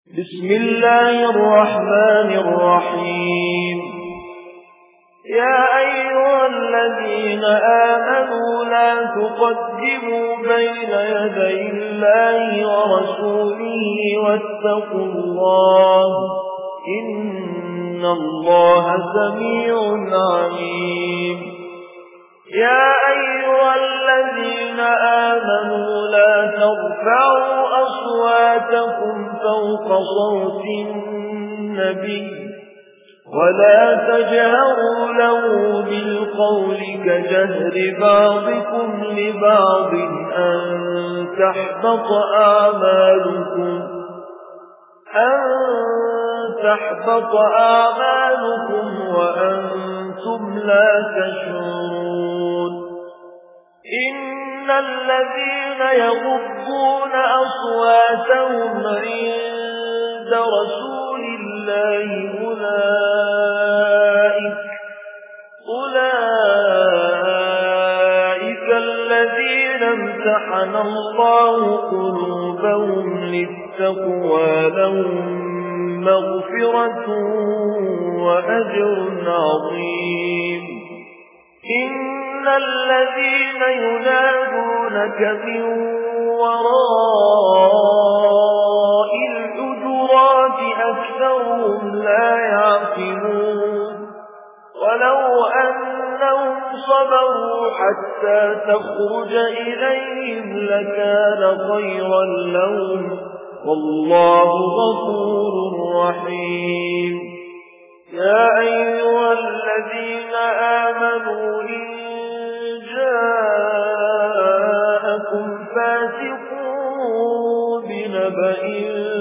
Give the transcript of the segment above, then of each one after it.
بسم الله الرحمن الرحيم. يا أيها الذين آمنوا لا تقدموا بين يدي الله ورسوله واتقوا الله إن الله سميع عليم. يا أيها الذين آمنوا لا ترفعوا أصواتكم فوق صوت النبي ولا تجهروا له بالقول كجهر بعضكم لبعض أن تحبط أعمالكم وأنتم لا تشعرون. إن الذين يغضون أصواتهم عند رسول الله أولئك الذين امتحن الله قلوبهم للتقوى لهم مغفرة وأجر عظيم. إن الذين ينادونك من وراء الحجرات أكثرهم لا يعقلون. ولو أنهم صبروا حتى تخرج إليهم لكان خيرا لهم والله غفور رحيم. يا أيها الذين آمنوا إن جاءكم فاسق بنبأ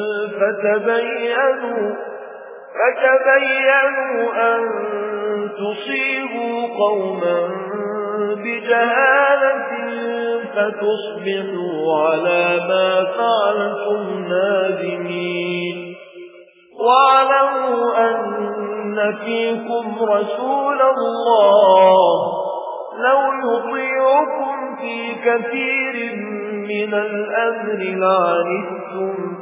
فتبينوا أن تصيبوا قوما بجهالة فتصبحوا على ما فعلتم نادمين. واعلموا أن فيكم رسول الله لو يطيعكم في كثير من الأمر لعنتم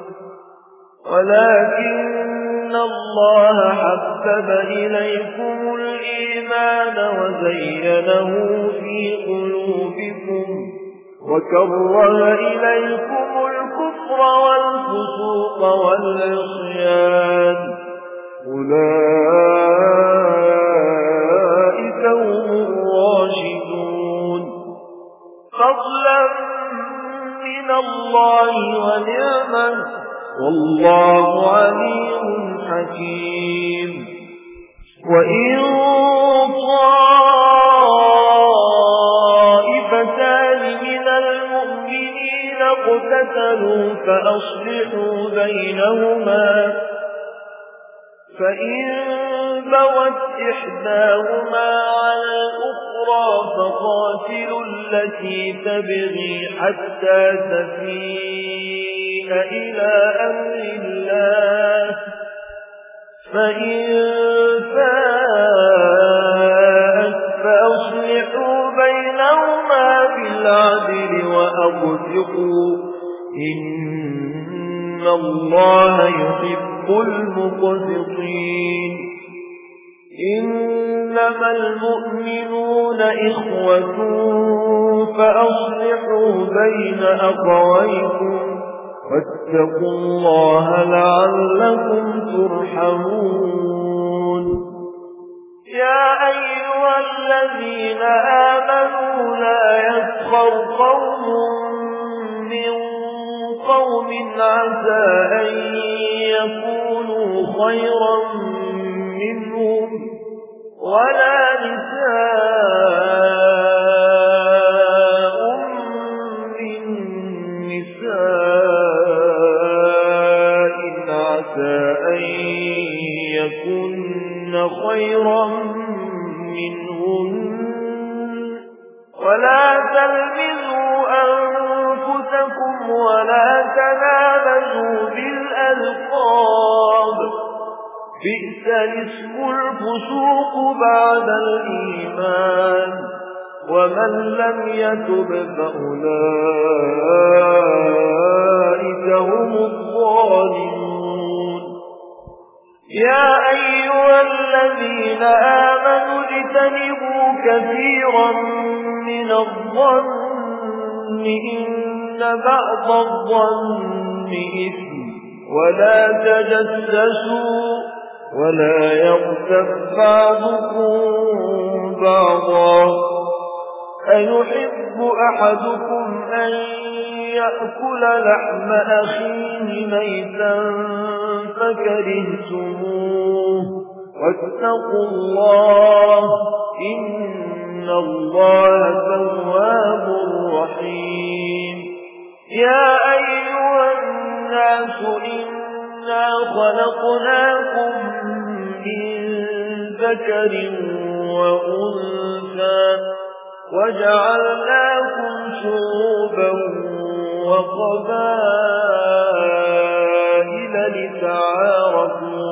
ولكن الله حبب إليكم الإيمان وزينه في قلوبكم وكره إليكم الكفر والفسوق والعصيان أولئك هم الراشدون فضلا من الله ونعمة والله عليم حكيم. وإن طائفتان من المؤمنين اقتتلوا فأصلحوا بينهما فإن بغت إحداهما على الأخرى فقاتلوا التي تبغي حتى تفيء إلى أمر الله فإن فاءت فأصلحوا بينهما بالعدل وأقسطوا إن الله يحب المقسطين. إنما المؤمنون إخوة فأصلحوا بين أخويكم واتقوا الله لعلكم ترحمون. يا أيها الذين آمنوا لا يسخر قوم من قوم عسى أن يكونوا خيرا منهم ولا نساء من نساء عسى أن يكن خيرا منهن ولا تلمزوا أنفسكم ولا تنابزوا بالألقاب بئس الاسم الفسوق بعد الإيمان ومن لم يتب فأولئك هم الظالمون. يا أيها الذين آمنوا اجتنبوا كثيرا من الظن إن بعض الظن إثم ولا تجسسوا ولا يغتب بعضكم بعضا أيحب أحدكم أن يأكل لحم أخيه ميتا فكرهتموه واتقوا الله إن الله تواب رحيم يا أيها الناس إنا خلقناكم من ذكر وأنثى وجعلناكم شعوبا وقبائل لتعارفوا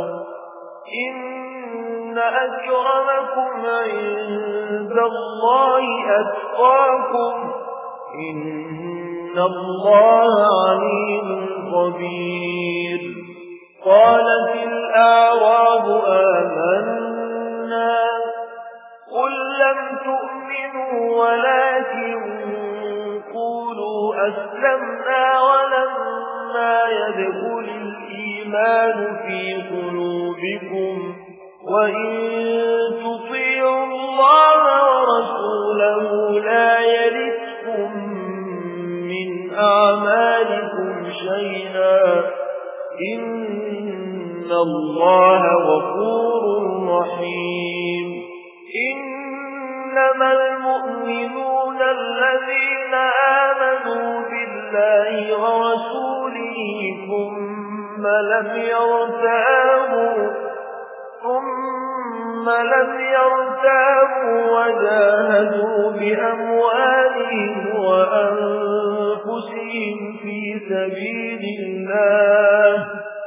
إن أكرمكم عند الله أتقاكم إن الله عليم خبير قالت الأعراب آمنا قل لم تؤمنوا ولكن قولوا أسلمنا ولما يدخل الإيمان في قلوبكم وإن تطيعوا الله ورسوله لا يلدكم من أعمالكم شيئا إن الله غفور رحيم إنما المؤمنون الذين آمنوا بالله ورسوله ثم لم يرتابوا وجاهدوا بأموالهم وأنفسهم في سبيل الله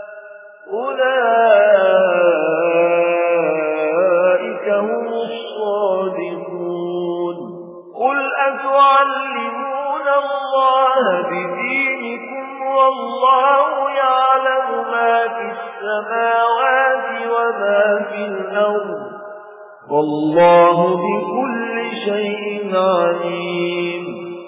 أولئك هم الصادقون قل أتعلمون الله بدينكم والله يعلم ما في السماوات وما في الأرض والله بكل شيء عليم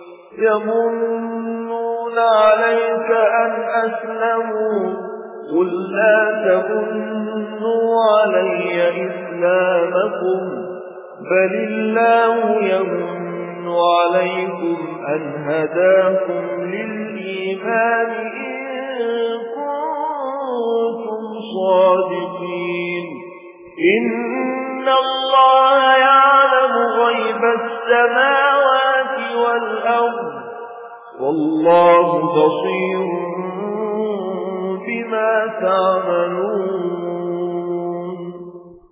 يمنون عليك أن أسلموا قل لا تمنوا علي إسلامكم بل الله يمن عليكم أن هداكم للإيمان إن كنتم صادقين إن الله يعلم غيب السماوات والأرض والله بصير بما تعملون